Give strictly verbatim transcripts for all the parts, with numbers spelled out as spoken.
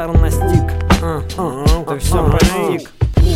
Мухтар настиг. а, а, Ты все постиг.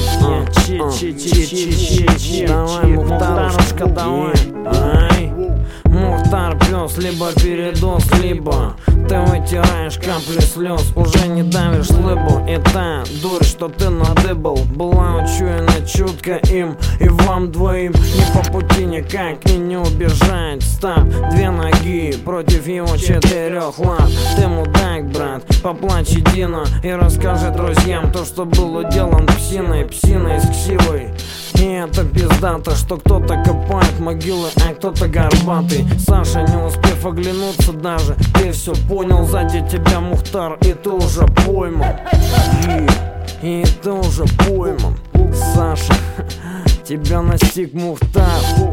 Давай, Мухтарушка, давай. Ай. Мухтар пес, либо передоз, либо ты вытираешь капли слез, уже не давишь лыбу. И та дурь, что ты надыбал, была учуяна чутко им и вам двоим. Не по пути никак и не убежать. Став две ноги против его четырех лап. Ты мудак, брат, поплачь едино и расскажи друзьям то, что было делом псиной, псиной с ксивой. И это пиздато, что кто-то копает могилы, а кто-то горбатый. Саша, не успев оглянуться даже, ты все понял, сзади тебя Мухтар, и ты уже пойман. И, и ты уже пойман, Саша, тебя настиг Мухтар.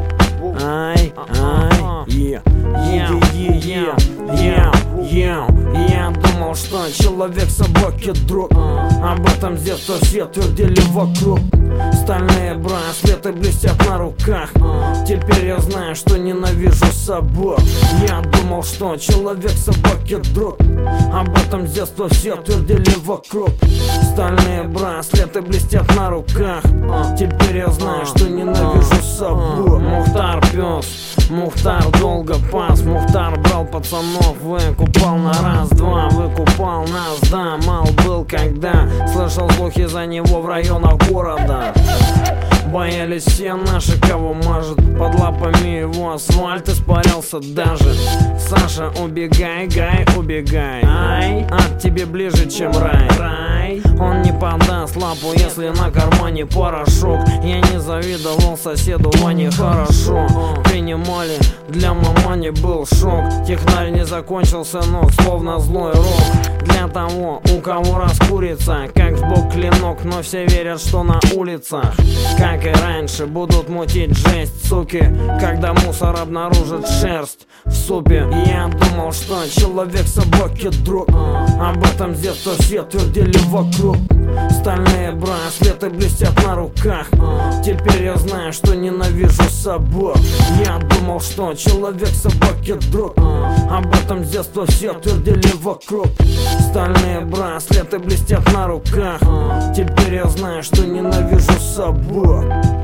Ай, ай, е, е, е, е, е, е. Я думал, что человек собаки друг, об этом с детства все твердили вокруг. Стальные браслеты блестят на руках. Теперь я знаю, что ненавижу собак. Я думал, что человек собаки друг, об этом с детства все твердили вокруг. Стальные браслеты блестят на руках. Теперь я знаю, что ненавижу собак. Мухтар пес, Мухтар долго пас. Мухтар брал пацанов, выкупал на раз-два. Выкупал нас, да, мал был когда слышал слухи за него в районах города. Боялись все наши, кого мажет под лапами его асфальт испарялся даже. Саша, убегай, гай, убегай. Ай, от тебе ближе, чем рай. Рай. Он не подаст лапу, если на кармане порошок. Я не завидовал соседу Ване, хорошо принимали, для мамани был шок. Технарь не закончился, но словно злой рок. Для того, у кого раскурится, как в бок клинок. Но все верят, что на улицах, как и раньше, будут мутить жесть, суки, когда мусор обнаружит шерсть в супе. Я думал, что человек собаки друг, об этом с детства все твердили вокруг. Стальные браслеты блестят на руках. Теперь я знаю, что ненавижу собак. Я думал, что человек собаки друг, об этом с детства все твердили вокруг. Стальные браслеты блестят на руках. Теперь я знаю, что ненавижу собак.